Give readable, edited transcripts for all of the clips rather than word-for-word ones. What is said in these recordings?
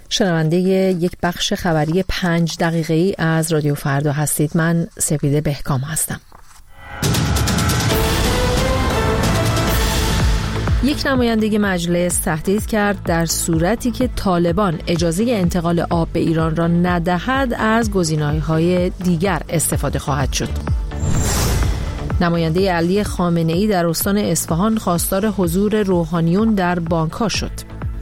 شنونده یک بخش خبری 5 دقیقه‌ای از رادیو فردا هستید. من سپیده بهکام هستم. یک نماینده مجلس تهدید کرد در صورتی که طالبان اجازه انتقال آب به ایران را ندهد از گزینه‌های دیگر استفاده خواهد شد. نماینده علی خامنه‌ای در استان اصفهان خواستار حضور روحانیون در بانک‌ها شد.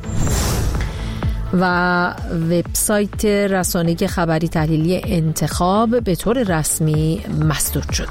و وبسایت رسانه‌ای خبری تحلیلی انتخاب به طور رسمی مسدود شد.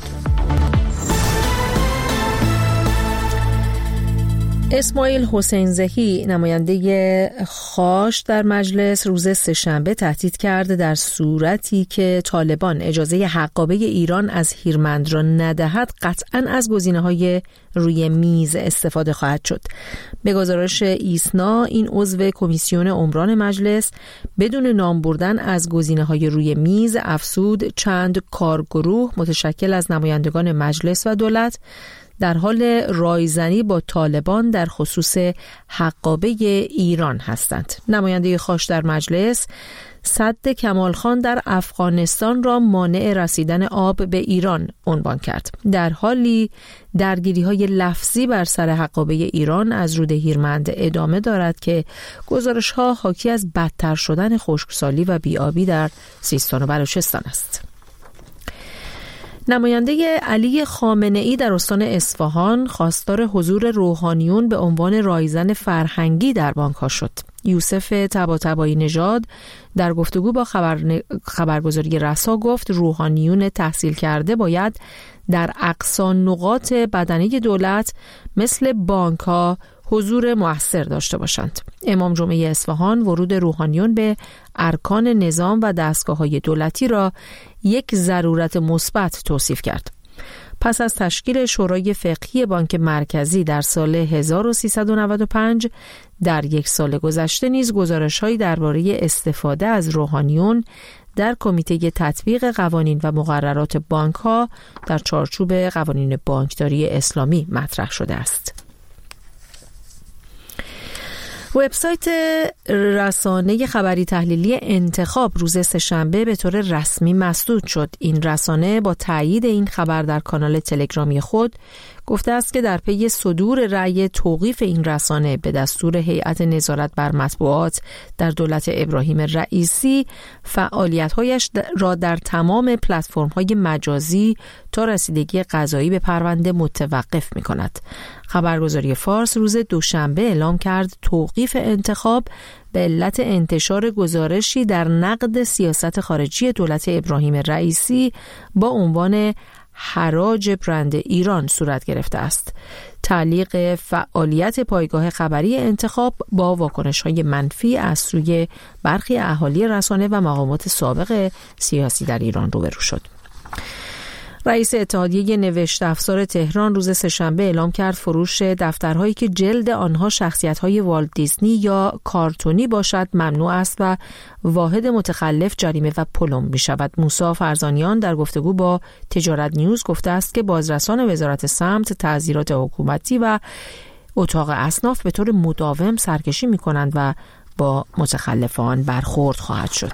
اسماعیل حسین زهی نماینده خاش در مجلس روز سه‌شنبه تهدید کرد در صورتی که طالبان اجازه حقابه ایران از هیرمند را ندهد قطعاً از گزینه‌های روی میز استفاده خواهد شد. به گزارش ایسنا این عضو کمیسیون عمران مجلس بدون نام بردن از گزینه‌های روی میز افزود چند کارگروه متشکل از نمایندگان مجلس و دولت در حال رایزنی با طالبان در خصوص حقابه ایران هستند. نماینده خاش در مجلس سد کمال خان در افغانستان را مانع رسیدن آب به ایران عنوان کرد. در حالی درگیری‌های لفظی بر سر حقابه ایران از رود هیرمند ادامه دارد که گزارش‌ها حاکی از بدتر شدن خشکسالی و بی‌آبی در سیستان و بلوچستان است. نماینده علی خامنه‌ای در استان اصفهان خواستار حضور روحانیون به عنوان رایزن فرهنگی در بانک‌ها شد. یوسف طباطبایی نژاد در گفتگو با خبرگزاری رسا گفت روحانیون تحصیل کرده باید در اقصا نقاط بدنه دولت مثل بانک‌ها حضور مؤثر داشته باشند. امام جمعه اصفهان ورود روحانیون به ارکان نظام و دستگاه‌های دولتی را یک ضرورت مثبت توصیف کرد. پس از تشکیل شورای فقهی بانک مرکزی در سال 1395 در یک سال گذشته نیز گزارش‌هایی درباره استفاده از روحانیون در کمیته تطبیق قوانین و مقررات بانک‌ها در چارچوب قوانین بانکداری اسلامی مطرح شده است. وبسایت رسانه خبری تحلیلی انتخاب روز سه‌شنبه به طور رسمی مسدود شد. این رسانه با تایید این خبر در کانال تلگرامی خود گفته است که در پی صدور رأی توقیف این رسانه به دستور هیئت نظارت بر مطبوعات در دولت ابراهیم رئیسی فعالیت‌هایش را در تمام پلتفرم‌های مجازی تا رسیدگی قضایی به پرونده متوقف می‌کند. خبرگزاری فارس روز دوشنبه اعلام کرد توقیف انتخاب به علت انتشار گزارشی در نقد سیاست خارجی دولت ابراهیم رئیسی با عنوان حراج برند ایران صورت گرفته است. تعلیق فعالیت پایگاه خبری انتخاب با واکنش‌های منفی از سوی برخی اهالی رسانه و مقامات سابق سیاسی در ایران روبرو شد. رئیس اتحادیه نوشت افزار تهران روز سه‌شنبه اعلام کرد فروش دفترهایی که جلد آنها شخصیت‌های والت دیزنی یا کارتونی باشد ممنوع است و واحد متخلف جریمه و پلم می‌شود. موسی فرزانیان در گفتگو با تجارت نیوز گفته است که بازرسان وزارت سمت، تعزیرات حکومتی و اتاق اصناف به طور مداوم سرکشی می‌کنند و با متخلفان برخورد خواهد شد.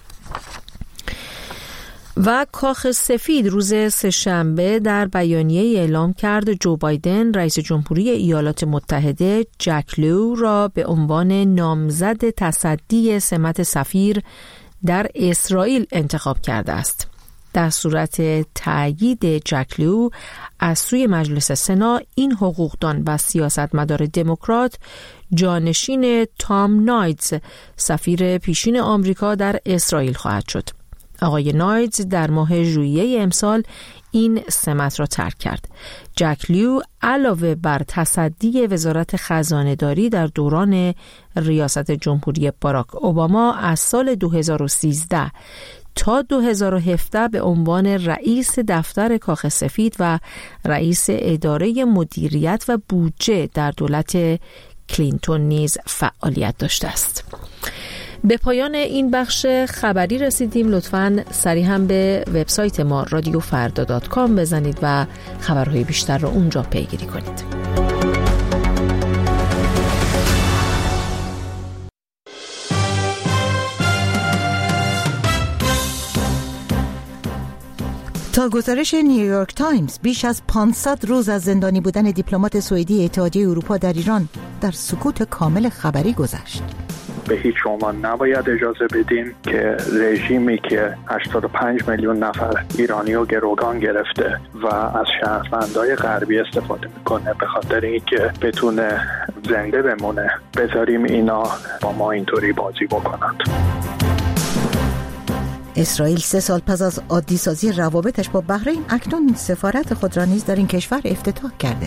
و کاخ سفید روز سه‌شنبه در بیانیه اعلام کرد جو بایدن رئیس جمهوری ایالات متحده جک لو را به عنوان نامزد تصدی سمت سفیر در اسرائیل انتخاب کرده است. در صورت تأیید جک لو از سوی مجلس سنا این حقوقدان و سیاستمدار دموکرات جانشین تام نایدز سفیر پیشین آمریکا در اسرائیل خواهد شد. آقای نایدز در ماه ژوئیه امسال این سمت را ترک کرد. جک لیو علاوه بر تصدی وزارت خزانه‌داری در دوران ریاست جمهوری باراک اوباما از سال 2013 تا 2017 به عنوان رئیس دفتر کاخ سفید و رئیس اداره مدیریت و بودجه در دولت کلینتون نیز فعالیت داشته است. به پایان این بخش خبری رسیدیم. لطفاً سریع هم به وبسایت ما radiofarda.com بزنید و خبرهای بیشتر را اونجا پیگیری کنید. تا گزارش نیویورک تایمز بیش از 500 روز از زندانی بودن دیپلمات سوئدی اتحادیه اروپا در ایران در سکوت کامل خبری گذشت. به هیچ عنوان نباید اجازه بدیم که رژیمی که 85 میلیون نفر ایرانی رو گروگان گرفته و از شهروندای غربی استفاده میکنه به خاطر اینکه بتونه زنده بمونه، بذاریم اینا با ما اینطوری بازی بکنند. اسرائیل 3 سال پس از عادی سازی روابطش با بحرین اکنون سفارت خود را نیز در این کشور افتتاح کرده.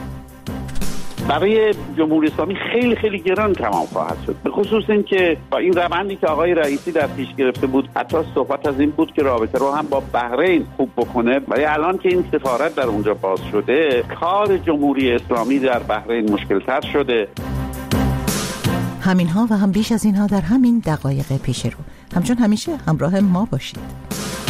برای جمهوری اسلامی خیلی خیلی گران تمام خواهد شد، به خصوص این که با این روندی که آقای رئیسی در پیش گرفته بود، حتی صحبت از این بود که رابطه رو هم با بحرین خوب بکنه، ولی الان که این سفارت در اونجا باز شده، کار جمهوری اسلامی در بحرین مشکل‌تر شده. همینها و هم بیش از اینها در همین دقایق پیش رو. همچون همیشه همراه ما باشید.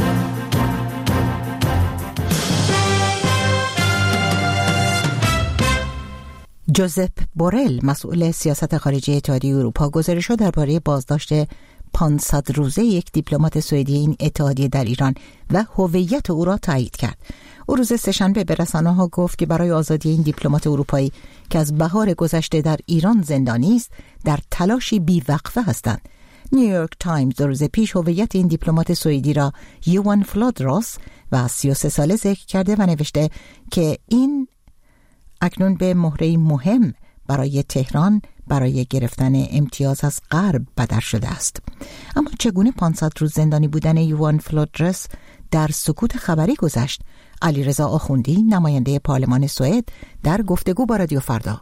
جوزپ بورل، مسئول سیاست خارجی اتحادیه اروپا، گزارش‌ها درباره بازداشت 500 روزه یک دیپلمات سوئدی این اتحادیه در ایران و هویت او را تایید کرد. او روز سه‌شنبه به رسانه‌ها گفت که برای آزادی این دیپلمات اروپایی که از بهار گذشته در ایران زندانی است، در تلاشی بی‌وقفه هستند. نیویورک تایمز روز پیش هویت این دیپلمات سوئدی را یوان فلودروس و 33 ساله ذکر کرده و نوشته که این اکنون به مهره‌ای مهم برای تهران برای گرفتن امتیاز از غرب بدر شده است. اما چگونه 500 روز زندانی بودن یوان فلودروس در سکوت خبری گذشت؟ علیرضا آخوندی، نماینده پارلمان سوئد، در گفتگو با رادیو فردا: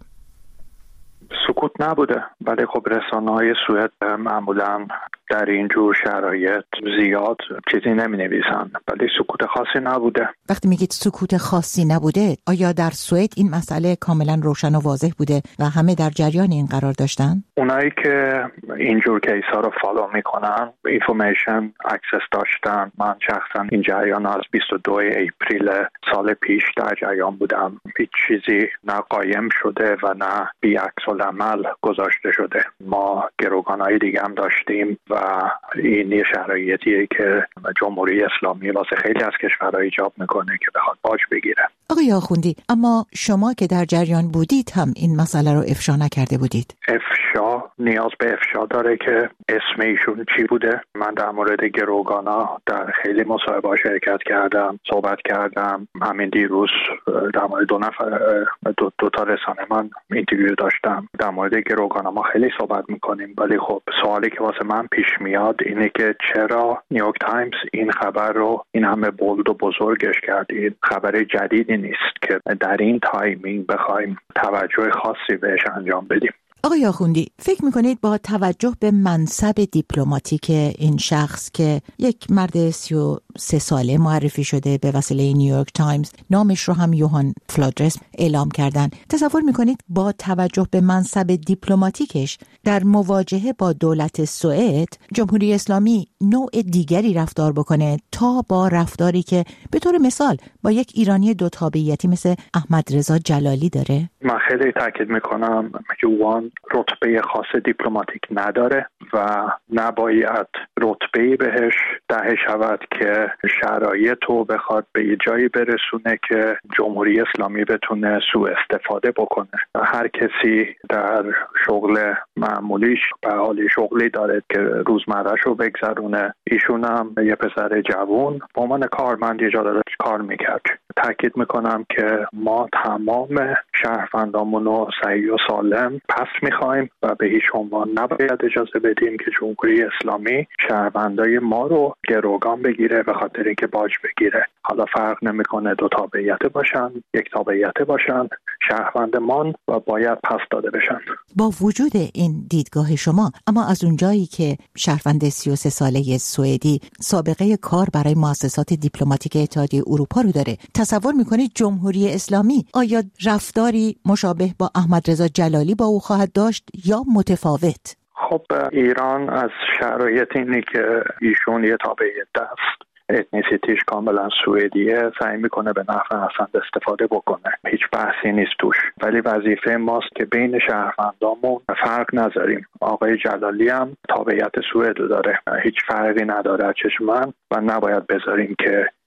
سکوت نبوده، ولی خب رسانه‌های سوئد معمولاً در این جور شرایط زیاد چیزی نمی‌نویسن، ولی سکوت خاصی نبوده. وقتی میگید سکوت خاصی نبوده، آیا در سوئد این مسئله کاملا روشن و واضح بوده و همه در جریان این قرار داشتن؟ اونایی که اینجور کیس‌ها رو فالو میکنن اینفورمیشن اکسس داشتن. من شخصا این جریان از 22 اپریل سال پیش در جریان بودم. هیچ چیزی نه قایم شده و نه بی‌عکس العمل گذاشته شده. ما گروگان‌های دیگه هم داشتیم و این یه شرایطیه که جمهوری اسلامی واسه خیلی از کشورها ایجاب میکنه که بخواد باج بگیره. آقای آخوندی، اما شما که در جریان بودید هم این مسئله رو افشا نکرده بودید. افشا نیاز به افشا داره که اسم ایشون چی بوده. من در مورد گروگانا در خیلی مصاحبه‌ها شرکت کردم، صحبت کردم. همین دیروز در مورد دو تا رسانه من اینترویو داشتم. در مورد گروگانا ما خیلی صحبت میکنیم، ولی خب سوالی که واسه من پیش میاد اینه که چرا نیویورک تایمز این خبر رو این همه بولد و بزرگش کردید؟ خبر جدیدی نیست که در این تایمینگ بخوایم توجه خاصی بهش انجام بدیم. آقای آخوندی، فکر میکنید با توجه به منصب دیپلماتیک این شخص که یک مرد 33 ساله معرفی شده به وسیله نیویورک تایمز، نامش رو هم یوهان فلودروس اعلام کردن، تصور میکنید با توجه به منصب دیپلماتیکش در مواجهه با دولت سوئد جمهوری اسلامی نوع دیگری رفتار بکنه تا با رفتاری که به طور مثال با یک ایرانی دو تابعیتی مثل احمد رضا جلالی داره؟ من خیلی تاکید میکنم یوان رتبه خاص دیپلماتیک نداره و نباید رتبه‌ای بهش دهه شود که شرایط رو بخواد به یه جایی برسونه که جمهوری اسلامی بتونه سوء استفاده بکنه. هر کسی در شغل معمولیش به حال شغلی داره که روزمره‌ش رو بگذرونه. ایشون هم یه پسر جوان به عنوان کارمند یه جا داره کار میکرد. تاکید میکنم که ما تمام شهروندامون رو صحیح و سالم پس میخوایم و به هیچ عنوان نباید اجازه بدیم که جمهوری اسلامی شهروندای ما رو گروگان بگیره به خاطر اینکه باج بگیره. حالا فرق نمیکنه دو تابعیت باشن، یک تابعیت باشن، شهروندمان و باید پس داده بشن. با وجود این دیدگاه شما، اما از اونجایی که شهروند 33 ساله سوئدی سابقه کار برای مؤسسات دیپلماتیک اتحادیه اروپا رو داره، تصور میکنید جمهوری اسلامی آیا رفتاری مشابه با احمد رضا جلالی با او خواهد داشت یا متفاوت؟ خب ایران از شرایط اینه که ایشون یه تابعیت است، اتنیسیتیش کاملا سوئدیه، سعی میکنه به نفع اصلا استفاده بکنه. هیچ بحثی نیست توش، ولی وظیفه ماست که بین شهروندامون فرق نذاریم. آقای جلالی هم تابعیت سوئد داره، هیچ فرقی نداره چشم من و نباید بذاریم که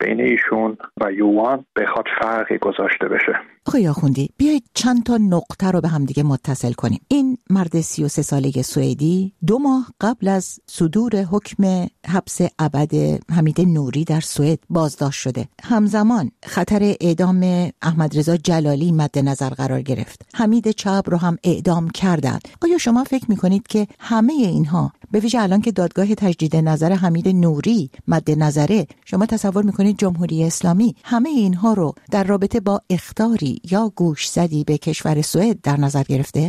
بین ایشون و یوان بخواد فرقی گذاشته بشه. آقای آخوندی، بیایید چند تا نقطه رو به هم دیگه متصل کنیم. این مرد 33 ساله سوئدی 2 ماه قبل از صدور حکم حبس ابد حمید نوری در سوئد بازداشت شده. همزمان خطر اعدام احمد رضا جلالی مد نظر قرار گرفت. حمید چاب رو هم اعدام کردند. آیا شما فکر می‌کنید که همه اینها، به ویژه الان که دادگاه تجدید نظر حمید نوری مد نظره، شما تصور می‌کنید جمهوری اسلامی همه اینها رو در رابطه با اخطاری یا گوشزدی به کشور سوئد در نظر گرفته؟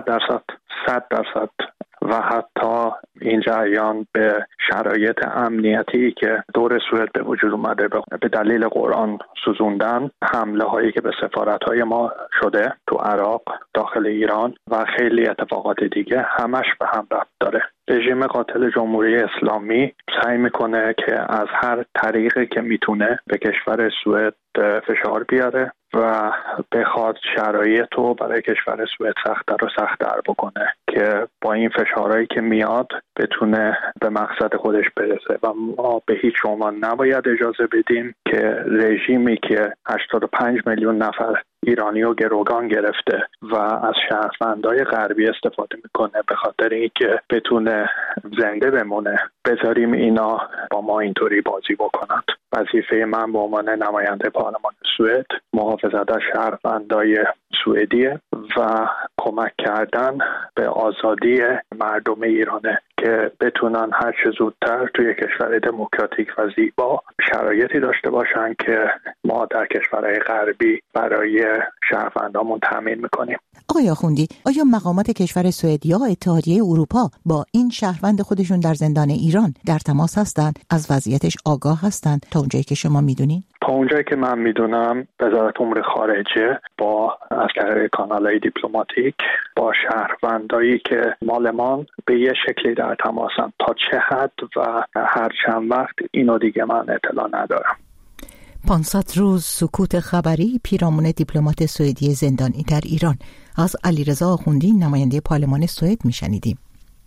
100% و حتی این جریان به شرایط امنیتی که دور سوئد به وجود اومده به دلیل قرآن سوزوندن، حمله هایی که به سفارت های ما شده تو عراق، داخل ایران و خیلی اتفاقات دیگه، همش به هم ربط داره. رژیم قاتل جمهوری اسلامی سعی میکنه که از هر طریقی که میتونه به کشور سوئد فشار بیاره و بخواد شرایط رو برای کشور سوئد سخت‌تر و سخت‌تر بکنه که با این فشارهایی که میاد بتونه به مقصد خودش برسه. و ما به هیچ عنوان نباید اجازه بدیم که رژیمی که 85 میلیون نفر ایرانی و گروگان گرفته و از شهروندای غربی استفاده میکنه به خاطر اینکه بتونه زنده بمونه، بذاریم اینا با ما اینطوری بازی بکنند. وظیفه من به عنوان نماینده پارلمان سوئد محافظت از شهروندای سوئدیه و کمک کردن به آزادی مردم ایرانه که بتونن هر چه زودتر توی کشور دموکراتیک و زیبا شرایطی داشته باشن که ما در کشورهای غربی برای شهروندامون تامین میکنیم. آقای آخوندی، آیا مقامات کشور سوئد یا اتحادیه اروپا با این شهروند خودشون در زندان ایران در تماس هستند؟ از وضعیتش آگاه هستند تا اونجایی که شما میدونین؟ تا اونجایی که من میدونم وزارت امور خارجه با از طریق کانال‌های دیپلماتیک با شهروندایی که مالمان به یه شکلی در تماسن. تا چه حد و هر چند وقت اینو دیگه من اطلاع ندارم. 500 روز سکوت خبری پیرامون دیپلمات سوئدی زندانی در ایران. از علیرضا آخوندی، نماینده پارلمان سوئد، میشنیدیم.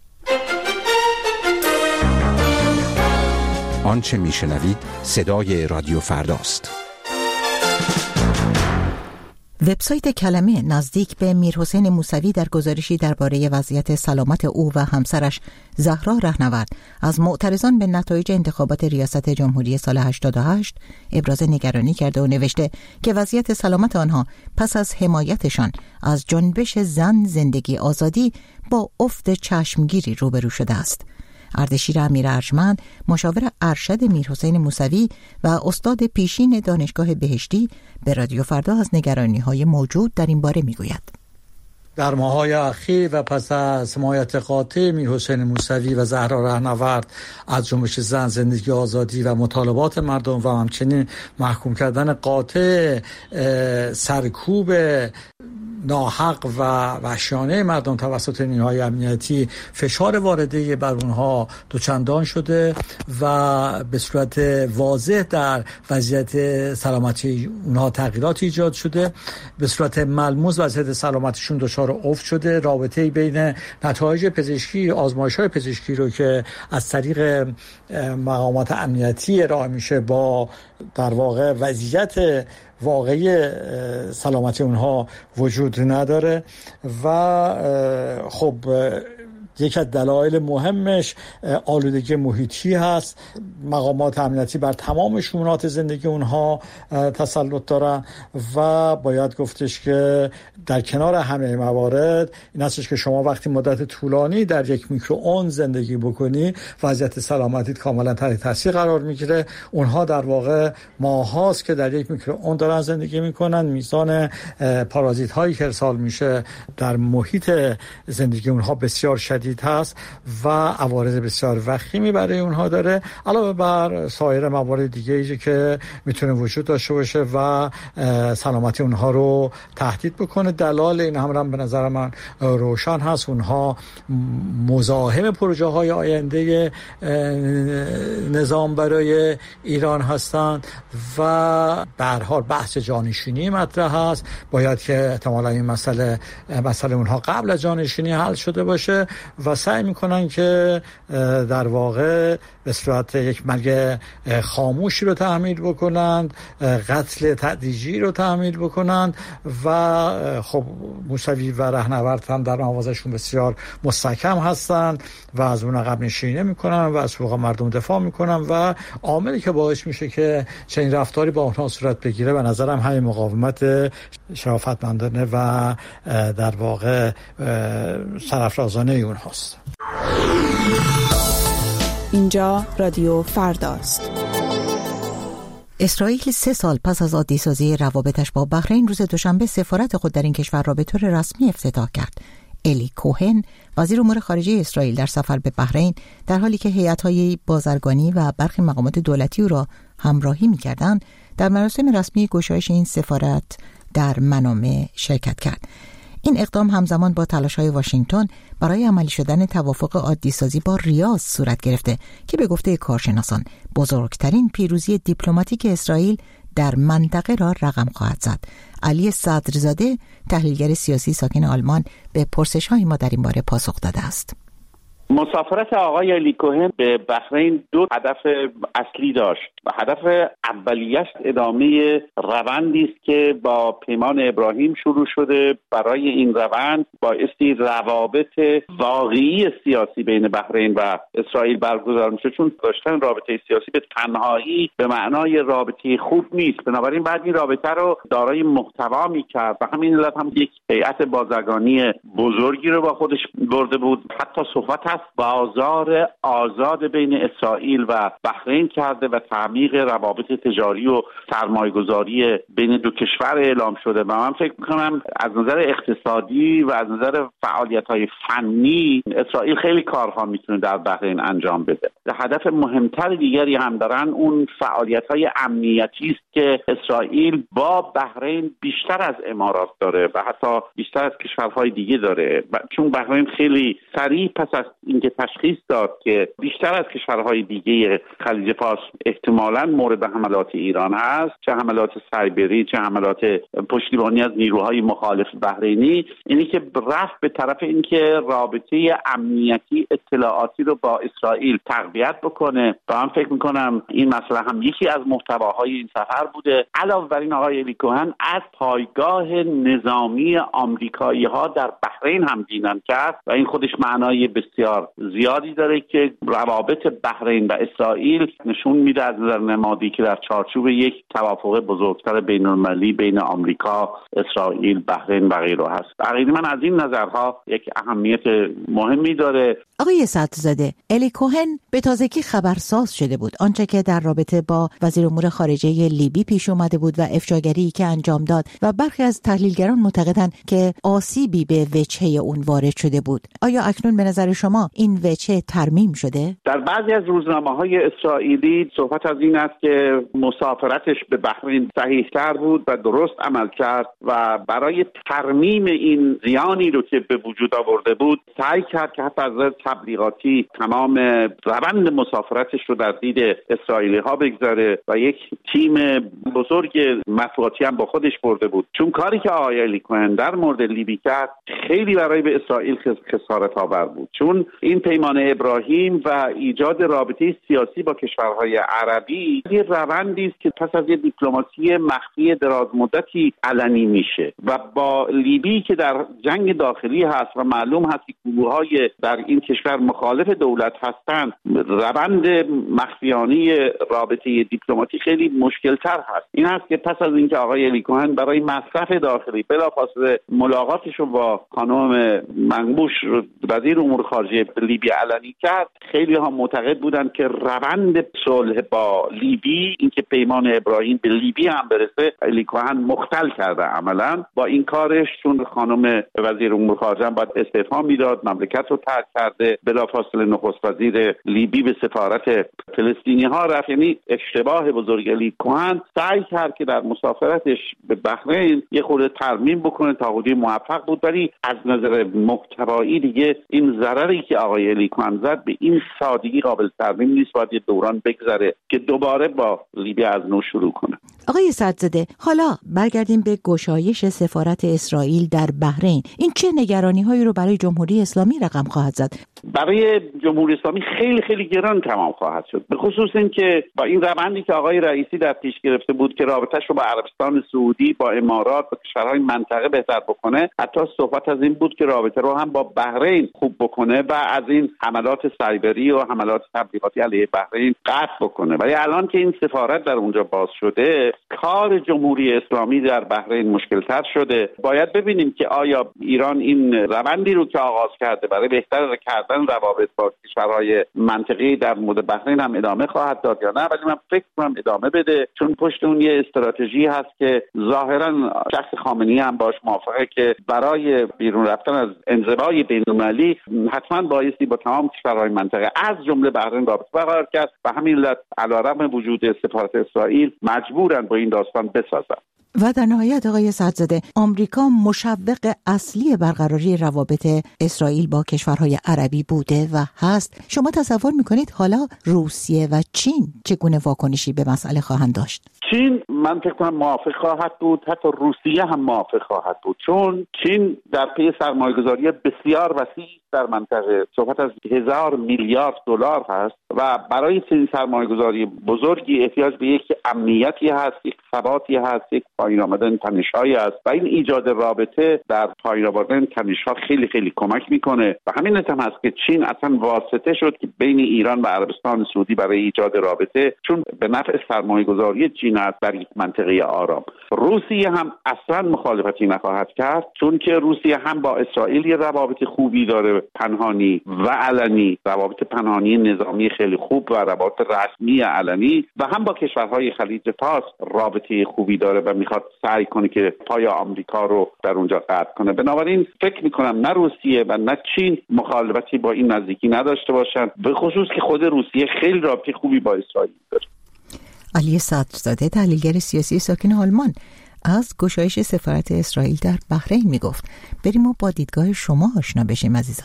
آنچه میشنوید صدای رادیو فرداست. وبسایت کلمه نزدیک به میرحسین موسوی در گزارشی درباره وضعیت سلامت او و همسرش زهرا رهنورد از معترضان به نتایج انتخابات ریاست جمهوری سال 88 ابراز نگرانی کرده و نوشته که وضعیت سلامت آنها پس از حمایتشان از جنبش زن زندگی آزادی با افت چشمگیری روبرو شده است. اردشیر امیر ارجمند، مشاور ارشد میرحسین موسوی و استاد پیشین دانشگاه بهشتی، به رادیو فردا از نگرانی‌های موجود در این باره میگوید. در ماه‌های اخیر و پس از حمایت قاطع میرحسین موسوی و زهرا رهنورد از جنبش زن زندگی آزادی و مطالبات مردم و همچنین محکوم کردن قاطع سرکوب ناحق و وحشیانه مردم توسط نیروهای امنیتی، فشار وارده بر اونها دوچندان شده و به صورت واضح در وضعیت سلامتی اونها تغییرات ایجاد شده. به صورت ملموس وضعیت سلامتیشون دچار افت شده. رابطه بین نتایج پزشکی، آزمایش‌های پزشکی رو که از طریق مقامات امنیتی ارائه میشه با در واقع وضعیت واقعی سلامتی اونها وجود نداره و خب یکی از دلایل مهمش آلودگی محیطی هست. مقامات امنیتی بر تمام شؤونات زندگی اونها تسلط دارن و باید گفتش که در کنار همه موارد این هستش که شما وقتی مدت طولانی در یک میکروئون زندگی بکنی وضعیت سلامتیت کاملا تحت تاثیر قرار میگیره. اونها در واقع ماهاست که در یک میکروئون دارن زندگی میکنن. میزان پارازیت هایی که ارسال میشه در محیط زندگی اونها بسیار شدید هست و عوارض بسیار وخیمی برای اونها داره، علاوه بر سایر موارد دیگه‌ای که میتونه وجود داشته باشه و سلامتی اونها رو تهدید بکنه. دلایل این هم به نظر من روشن هست. اونها مزاحم پروژه های آینده نظام برای ایران هستند و به هر حال بحث جانشینی مطرح هست. باید که احتمالاً این مسئله اونها قبل از جانشینی حل شده باشه و سعی میکنن که در واقع به صورت یک مرگ خاموشی رو تحمیل بکنند، قتل تدریجی رو تحمیل بکنند و خب موسوی و رهنورد هم در آوازشون بسیار مستحکم هستند و از اون عقب نشینی نمی‌کنن و از حقوق مردم دفاع میکنن و عاملی که باعث میشه که چنین رفتاری با اونها صورت بگیره به نظرم همین مقاومت شرافتمندانه و در واقع سرافرازانه اونهاست. اینجا رادیو فرداست. اسرائیل 3 سال پس از عادی‌سازی روابطش با بحرین روز دوشنبه سفارت خود در این کشور را به طور رسمی افتتاح کرد. الی کوهن وزیر امور خارجه اسرائیل در سفر به بحرین در حالی که هیئت‌های بازرگانی و برخی مقامات دولتی او را همراهی می‌کردند در مراسم رسمی گشایش این سفارت در منامه شرکت کرد. این اقدام همزمان با تلاش‌های واشنگتن برای عملی شدن توافق عادی‌سازی با ریاض صورت گرفته که به گفته کارشناسان بزرگترین پیروزی دیپلماتیک اسرائیل در منطقه را رقم خواهد زد. علی صدرزاده تحلیلگر سیاسی ساکن آلمان به پرسش‌های ما در این باره پاسخ داده است. مسافرت آقای الی کوهن به بحرین 2 هدف اصلی داشت. هدف اولیش ادامه روندی است که با پیمان ابراهیم شروع شده. برای این روند بایستی روابط واقعی سیاسی بین بحرین و اسرائیل برگزار میشه، چون داشتن رابطه سیاسی به تنهایی به معنای رابطه خوب نیست. بنابراین بعد این رابطه رو دارای محتوا میکرد و همین علت هم یک هیئت بازرگانی بزرگی رو با خودش برده بود. حتی صحبت هست بازار آزاد بین اسرائیل و بحرین کرده و تعمیق روابط تجاری و سرمایه‌گذاری بین دو کشور اعلام شده و من فکر می‌کنم از نظر اقتصادی و از نظر فعالیت‌های فنی اسرائیل خیلی کارها میتونه در بحرین انجام بده. هدف مهمتر دیگری هم دارن اون فعالیت‌های امنیتی است که اسرائیل با بحرین بیشتر از امارات داره و حتی بیشتر از کشورهای دیگه داره، چون بحرین خیلی سریع پس از اینکه تشخیص داد که بیشتر از کشورهای دیگه خلیج فارس احتمالاً مورد حملات ایران هست، چه حملات سایبری چه حملات پشتیبانی از نیروهای مخالف بحرینی، اینی که رفت به طرف اینکه رابطه امنیتی اطلاعاتی رو با اسرائیل تقویت بکنه و من فکر میکنم این مسئله هم یکی از محتواهای این سفر بوده. علاوه بر این آقای الی کوهن از پایگاه نظامی آمریکایی ها در بحرین هم دینن کرد و این خودش معنای بسیار زیادی داره که روابط بحرین و اسرائیل نشون میده از نظر نمادی که در چارچوب یک توافق بزرگتر بین‌المللی بین آمریکا، اسرائیل، بحرین و غیره هست. عقیده من از این نظرها یک اهمیت مهمی داره. آقای صدرزاده، الی کوهن به تازگی خبرساز شده بود. آنچه که در رابطه با وزیر امور خارجه لیبی پیش اومده بود و افشاگری که انجام داد و برخی از تحلیلگران معتقدند که آسیبی به وجهه اون وارد شده بود. آیا اکنون به نظر شما این وجهه ترمیم شده؟ در بعضی از روزنامه‌های اسرائیلی صحبت از این است که مسافرتش به بحرین صحیح‌تر بود و درست عمل کرد و برای ترمیم این زیانی رو که به وجود آورده بود سعی کرد که حتی از نظر تبلیغاتی تمام روند مسافرتش رو در دید اسرائیلی‌ها بگذاره و یک تیم بزرگ مطبوعاتی هم با خودش برده بود، چون کاری که آقای الی کوهن در مورد لیبی کرد خیلی برای به اسرائیل خسارت آور بود، چون این پیمان ابراهیم و ایجاد رابطه سیاسی با کشورهای عربی یه روندی است که پس از یه دیپلماسی مخفی دراز مدتی علنی میشه و با لیبی که در جنگ داخلی هست و معلوم هست که گروه‌های در این کشور مخالف دولت هستند، روند مخفیانه رابطه دیپلماتیک خیلی مشکل‌تر هست. این هست که پس از اینکه آقای الی کوهن برای مصرف داخلی بلافاصله ملاقاتش رو با خانم منقوش وزیر امور خارجه لیبی علنی کرد، خیلی ها معتقد بودند که روند صلح با لیبی، اینکه پیمان ابراهیم به لیبی هم برسه، الی کوهن مختل کرده عملا با این کارش، چون خانم وزیر امور خارجه باید استعفا میداد، مملکت رو ترک کرده، بلافاصله نخست وزیر لیبی به سفارت فلسطینی ها رفت. یعنی اشتباه بزرگ الی کوهن سعی کرد که در مسافرتش به بحرین یه خورده ترمیم بکنه، تا حدودی موفق بود، ولی از نظر محتوایی دیگه این ضرری که آقای الیکمان زد به این سادگی قابل ترمیم نیست. باید یه دوران بگذره که دوباره با لیبی از نو شروع کنه. آقای سدزاده، حالا برگردیم به گشایش سفارت اسرائیل در بحرین. این چه نگرانی‌هایی رو برای جمهوری اسلامی رقم خواهد زد؟ برای جمهوری اسلامی خیلی خیلی گران تمام خواهد شد، به خصوص اینکه با این روندی که آقای رئیسی در پیش گرفته بود که رابطه‌اش رو با عربستان سعودی، با امارات و کشورهای منطقه بهتر بکنه، حتی صحبت از این بود که رابطه رو هم با بحرین خوب بکنه و از این حملات سایبری و حملات تبلیغاتی علیه بحرین قطع بکنه. ولی الان که این سفارت در اونجا باز شده، کار جمهوری اسلامی در بحرین مشکل‌تر شده. باید ببینیم که آیا ایران این روندی رو که آغاز کرده برای بهتر کردن روابط با کشورهای منطقه‌ای در مورد بحرین هم ادامه خواهد داد یا نه. ولی من فکر کنم ادامه بده، چون پشت اون یه استراتژی هست که ظاهرا شخص خامنه‌ای هم باش موافقه که برای بیرون رفتن از انزوای بین‌المللی حتما بایستی با تمام کشورهای منطقه از جمله بحرین رابطه برقرار کرد و همین علت علیرغم وجود سفارت اسرائیل مجبورن با این داستان بسازن. و در نهایت آقای سدزاده، آمریکا مشوق اصلی برقراری روابط اسرائیل با کشورهای عربی بوده و هست. شما تصور میکنید حالا روسیه و چین چگونه واکنشی به مسئله خواهند داشت؟ چین من فکر کنم موافق خواهد بود، حتی روسیه هم موافق خواهد بود، چون چین در پی سرمایه‌گذاری بسیار وسیع در منطقه، صحبت از 1000 میلیارد دلار هست و برای این سرمایه‌گذاری بزرگی احتیاج به یک امنیتی هست، یک ثباتی هست، یک پایین آمدن تنش‌هایی هست و این ایجاد رابطه در پایین آوردن تنش‌ها خیلی خیلی کمک میکنه و همین هم هست که چین اصلا واسطه شد که بین ایران و عربستان سعودی برای ایجاد رابطه، چون به نفع سرمایه‌گذاری چین است در یک منطقه آرام. روسیه هم اصلا مخالفتی نخواهد کرد، چون که روسیه هم با اسرائیل روابط خوبی داره، پنهانی و علنی، روابط پنهانی نظامی خیلی خوب و روابط رسمی علنی، و هم با کشورهای خلیج فارس رابطه خوبی داره و میخواد سعی کنه که پای آمریکا رو در اونجا قطع کنه. بنابراین فکر میکنم نه روسیه و نه چین مخالفتی با این نزدیکی نداشته باشن، به خصوص که خود روسیه خیلی رابطه خوبی با اسرائیل داره. علی صدرزاده، تحلیلگر سیاسی ساکن آلمان، از گشایش سفارت اسرائیل در بحرین میگفت. بریم و با دیدگاه شما آشنا بشیم عزیزان.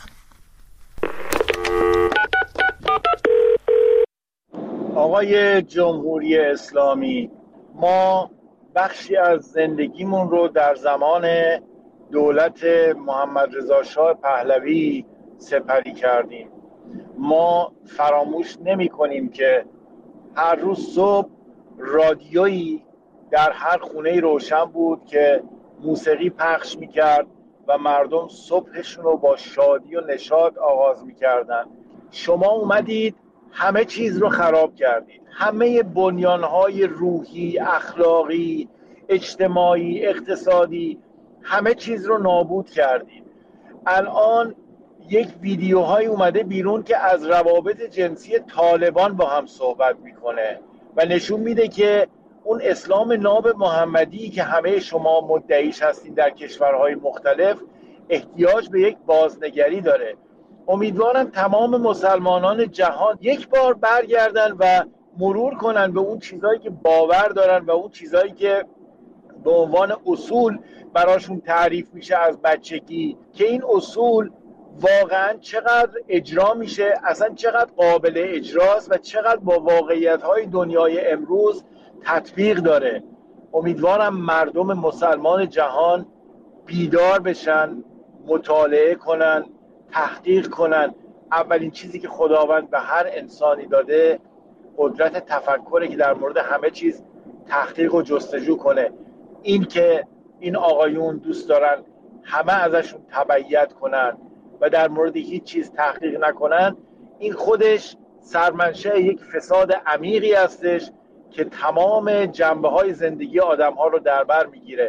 آقای جمهوری اسلامی، ما بخشی از زندگیمون رو در زمان دولت محمد رضا شاه پهلوی سپری کردیم. ما فراموش نمی کنیم که هر روز صبح رادیویی در هر خونه روشن بود که موسیقی پخش میکرد و مردم صبحشون رو با شادی و نشاط آغاز میکردن. شما اومدید همه چیز رو خراب کردید، همه بنیانهای روحی، اخلاقی، اجتماعی، اقتصادی، همه چیز رو نابود کردید. الان یک ویدیوهای اومده بیرون که از روابط جنسی طالبان با هم صحبت میکنه و نشون میده که اون اسلام ناب محمدی که همه شما مدعیش هستین در کشورهای مختلف احتیاج به یک بازنگری داره. امیدوارم تمام مسلمانان جهان یک بار برگردن و مرور کنن به اون چیزایی که باور دارن و اون چیزایی که به عنوان اصول براشون تعریف میشه از بچگی، که این اصول واقعا چقدر اجرا میشه، اصلا چقدر قابل اجراست و چقدر با واقعیت‌های دنیای امروز تطبیق داره. امیدوارم مردم مسلمان جهان بیدار بشن، مطالعه کنن، تحقیق کنن. اولین چیزی که خداوند به هر انسانی داده قدرت تفکره که در مورد همه چیز تحقیق و جستجو کنه. این که این آقایون دوست دارن همه ازشون تبعیت کنن و در مورد هیچ چیز تحقیق نکنن، این خودش سرمنشأ یک فساد عمیقی هستش که تمام جنبه‌های زندگی آدم‌ها رو در بر میگیره.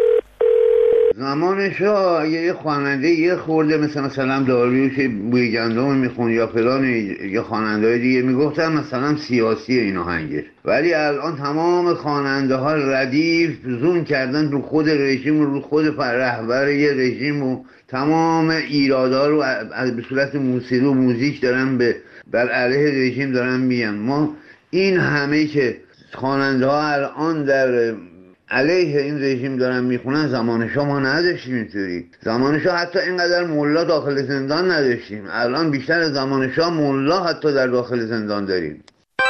زمان شاه اگه یه خواننده یه خورده مثلا داریوش بوی گندم میخون یا فلان یا خواننده‌های دیگه میگفتن مثلا سیاسی این آهنگش، ولی الان تمام خواننده ها ردیف زون کردن رو خود رژیم و رو خود رهبر یه رژیم و تمام ایرادا رو به صورت موسیقی و موزیک دارن بر علیه رژیم دارن میگن. ما این همه که خواننده ها الان در علیه این رژیم دارن میخونن. زمان شاه ما نداشتیم اینطوری. زمان شاه حتی اینقدر ملا داخل زندان نداشتیم. الان بیشتر از زمان شاه ملا حتی در داخل زندان داریم.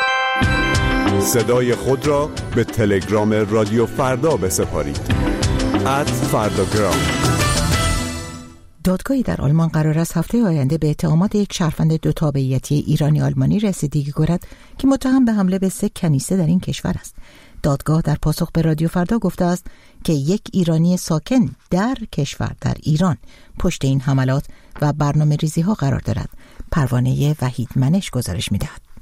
صدای خود را به تلگرام رادیو فردا بسپارید. @فرdagram. دادگاهی در آلمان قرار است هفته آینده به اتهامات یک شهروند دو تابعیتی ایرانی آلمانی رسیدگی کند که متهم به حمله به 3 کنیسه در این کشور است. دادگاه در پاسخ به رادیو فردا گفته است که یک ایرانی ساکن در کشور در ایران پشت این حملات و برنامه‌ریزی ها قرار دارد. پروانه وحید منش گزارش می‌دهد.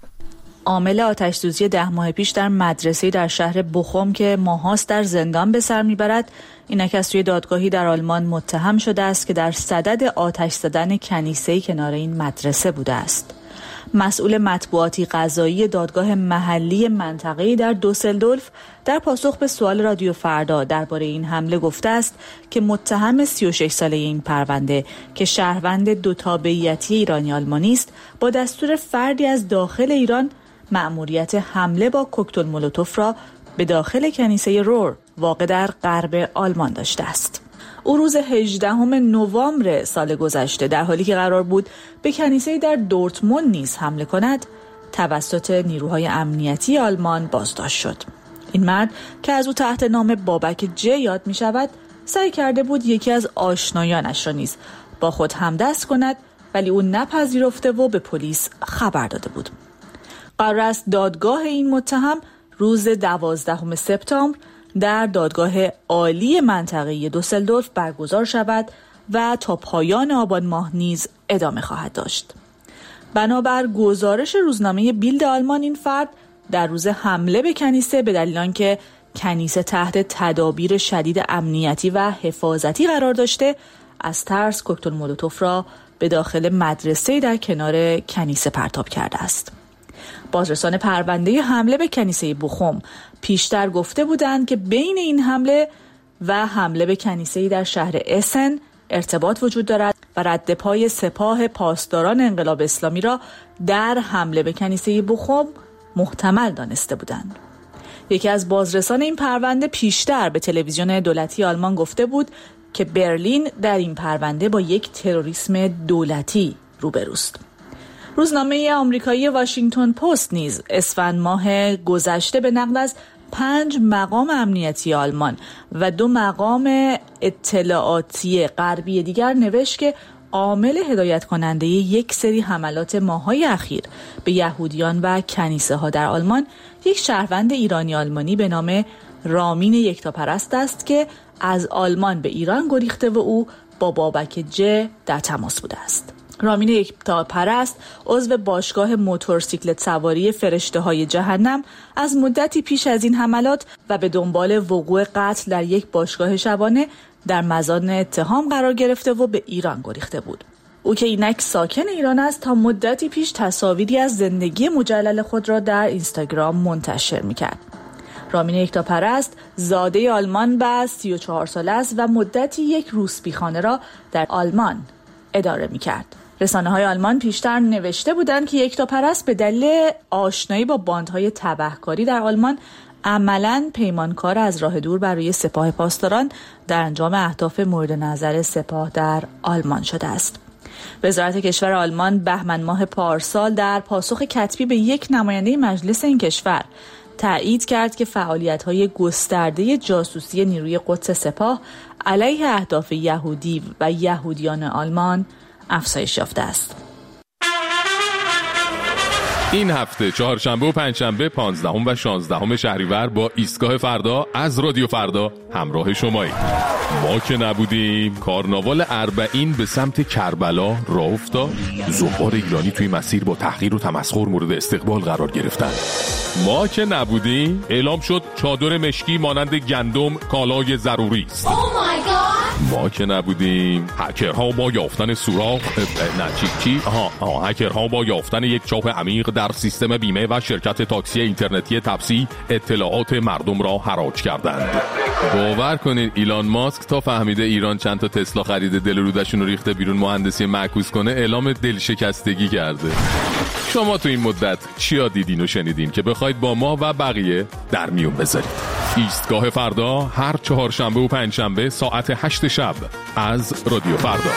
عامل آتش‌سوزی 10 ماه پیش در مدرسه‌ای در شهر بوخوم که ماهاست در زندان به سر میبرد، اینک از سوی دادگاهی در آلمان متهم شده است که در صدد آتش زدن کنیسه‌ای کنار این مدرسه بوده است. مسئول مطبوعاتی قضایی دادگاه محلی منطقه‌ای در دوسلدورف در پاسخ به سوال رادیو فردا درباره این حمله گفته است که متهم 36 ساله این پرونده که شهروند دو تابعیتی ایرانی آلمانی است، با دستور فردی از داخل ایران مأموریت حمله با کوکتل مولوتوف را به داخل کنیسه رور واقع در غرب آلمان داشته است. او روز 18 نوامبر سال گذشته در حالی که قرار بود به کنیسه در دورتموند نیز حمله کند، توسط نیروهای امنیتی آلمان بازداشت شد. این مرد که از او تحت نام بابک ج یاد می شود، سعی کرده بود یکی از آشنایانش را نیز با خود همدست کند، ولی او نپذیرفته و به پلیس خبر داده بود. قرار است دادگاه این متهم روز 12 سپتامبر در دادگاه عالی منطقه‌ای دوسلدورف برگزار شود و تا پایان آبان ماه نیز ادامه خواهد داشت. بنابر گزارش روزنامه بیلد آلمان، این فرد در روز حمله به کنیسه به دلیل آنکه کنیسه تحت تدابیر شدید امنیتی و حفاظتی قرار داشته، از ترس کوکتل مولوتوف را به داخل مدرسه در کنار کنیسه پرتاب کرده است. بازرسان پرونده حمله به کنیسه بوخوم پیشتر گفته بودند که بین این حمله و حمله به کنیسه‌ای در شهر اسن ارتباط وجود دارد و رد پای سپاه پاسداران انقلاب اسلامی را در حمله به کنیسه بوخوم محتمل دانسته بودند. یکی از بازرسان این پرونده پیشتر به تلویزیون دولتی آلمان گفته بود که برلین در این پرونده با یک تروریسم دولتی روبروست. روزنامه آمریکایی واشنگتن پست نیز اسفند ماه گذشته به نقل از 5 مقام امنیتی آلمان و 2 مقام اطلاعاتی غربی دیگر نوشت که عامل هدایت کننده یک سری حملات ماه‌های اخیر به یهودیان و کنیسه ها در آلمان یک شهروند ایرانی آلمانی به نام رامین یکتاپرست است که از آلمان به ایران گریخته و او با بابک ج در تماس بوده است. رامین یکتاپرست عضو باشگاه موتورسیکلت سواری فرشته‌های جهنم از مدتی پیش از این حملات و به دنبال وقوع قتل در یک باشگاه شبانه در مزان اتهام قرار گرفته و به ایران گریخته بود. او که اینک ساکن ایران است، تا مدتی پیش تصاویری از زندگی مجلل خود را در اینستاگرام منتشر می‌کرد. رامین یکتاپرست زاده آلمان و 34 ساله است و مدتی یک روسپیخانه را در آلمان اداره می‌کرد. رسانه‌های آلمان پیشتر نوشته بودند که یکتاپرست به دلیل آشنایی با باندهای تبهکاری در آلمان عملاً پیمانکار از راه دور برای سپاه پاسداران در انجام اهداف مورد نظر سپاه در آلمان شده است. وزارت کشور آلمان بهمن ماه پارسال در پاسخ کتبی به یک نماینده مجلس این کشور تایید کرد که فعالیت‌های گسترده جاسوسی نیروی قدس سپاه علیه اهداف یهودی و یهودیان آلمان افزایش یافته است. این هفته چهارشنبه و پنجشنبه 15 و 16 شهریور با ایستگاه فردا از رادیو فردا همراه شماییم. ما که نبودیم کارناوال اربعین به سمت کربلا راه افتاد. زوار ایرانی توی مسیر با تحقیر و تمسخر مورد استقبال قرار گرفتن. ما که نبودیم اعلام شد چادر مشکی مانند گندم کالای ضروری است. ما که نبودیم هکرها با یافتن سوراخ هکرها با یافتن یک چاپ عمیق در سیستم بیمه و شرکت تاکسی اینترنتی تپسی اطلاعات مردم را حراج کردند. باور کنید ایلان ماسک تا فهمیده ایران چند تا تسلا خریده دل رودشون رو ریخته بیرون مهندسی معکوس کنه اعلام دلشکستگی کرده. شما تو این مدت چیا دیدین و شنیدین که بخواید با ما و بقیه در میون بذارید؟ ایستگاه فردا هر چهارشنبه و پنجشنبه ساعت 8 شب از رادیو فردا.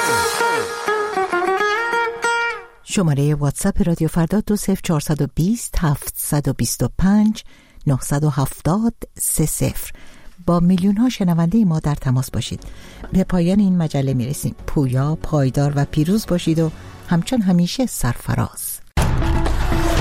شماره واتساپ رادیو فردا 20420 725 970 30. با میلیون ها شنونده ما در تماس باشید. به پایان این مجله میرسیم. پویا، پایدار و پیروز باشید و همچون همیشه سرفراز.